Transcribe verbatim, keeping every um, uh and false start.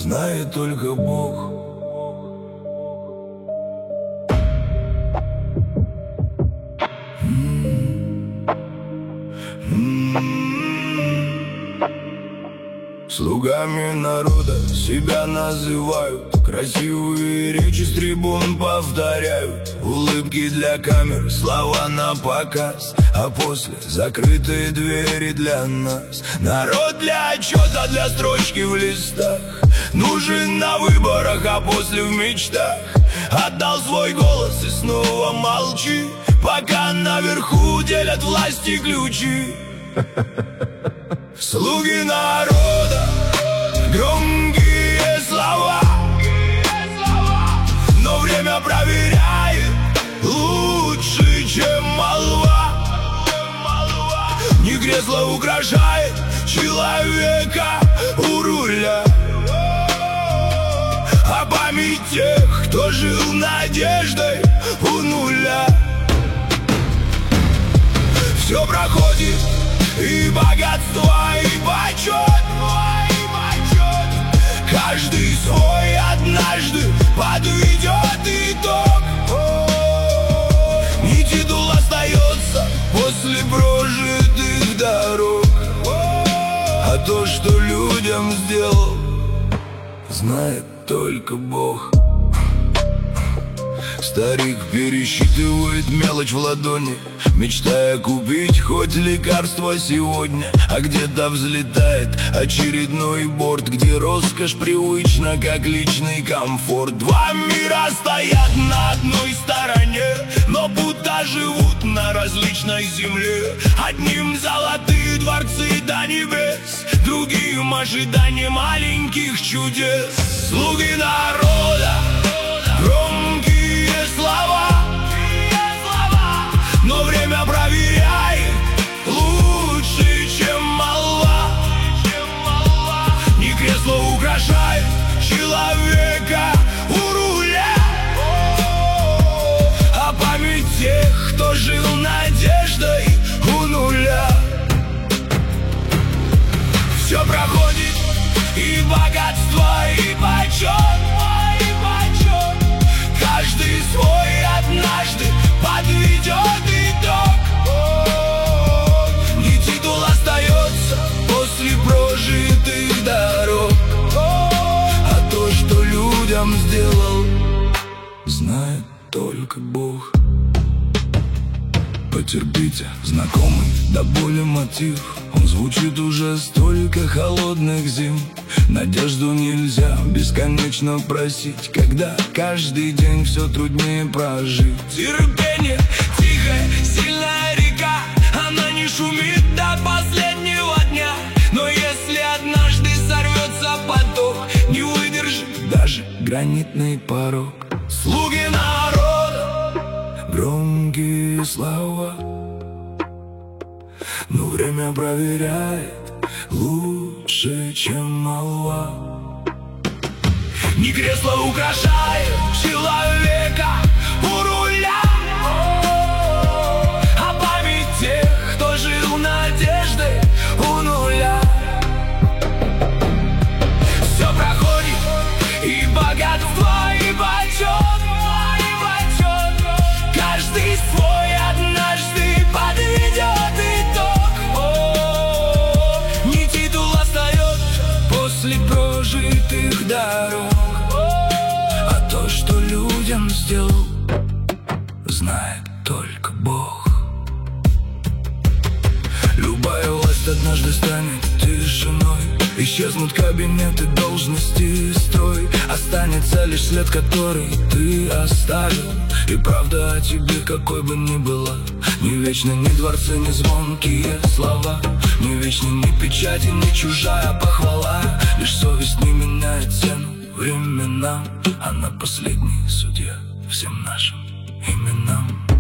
знает только Бог. Слугами народа себя называют, красивые речи с трибун повторяют, улыбки для камер, слова на показ, а после закрытые двери для нас. Народ для отчета, для строчки в листах, нужен на выборах, а после в мечтах. Отдал свой голос и снова молчи, пока наверху делят власти ключи. Слуги народа, громкие слова, но время проверяет лучше, чем молва. Не кресло украшает человека у руля, а память тех, кто жил надеждой у нуля. Все проходит, и богатство, и почет, и почет. Каждый свой однажды подведет итог. И титул остается после прожитых дорог, а то, что людям сделал, знает только Бог. Старик пересчитывает мелочь в ладони, мечтая купить хоть лекарство сегодня. А где-то взлетает очередной борт, где роскошь привычна, как личный комфорт. Два мира стоят на одной стороне, но будто живут на различной земле. Одним золотые дворцы до небес, другим ожидание маленьких чудес. Слуги народа, громкие слова, но время проверяет лучше, чем молва. Не кресло украшает человека у руля, а память тех, кто жил надеждой у нуля. Все проходит, и богатство, и почет, и почет. Каждый свой однажды подведет итог. Не титул остается после прожитых дорог, а то, что людям сделал, знает только Бог. Потерпите, знакомый до боли мотив, он звучит уже столько холодных зим. Надежду нельзя бесконечно просить, когда каждый день все труднее прожить. Терпение, тихая, сильная река, она не шумит до последнего дня. Но если однажды сорвется поток, не выдержит даже гранитный порог. Слуги народа, громкие слова, но время проверяет лучше, чем молва. Не кресло украшает человека у руля, а память тех, кто жил надеждой у нуля. Все проходит, и богатство, и почет, и почет. Каждый свой однажды подведет итог. Не титул остается после прожитых дорог, а то, что людям сделал, знает только Бог. Любая власть однажды станет тишиной, исчезнут кабинеты, должности и строй. Останется лишь след, который ты оставил, и правда о тебе, какой бы ни была. Не вечны ни дворцы, ни звонкие слова, не вечны ни печати, ни чужая похвала. Лишь совесть не меняет цену временам, она последний судья всем нашим именам.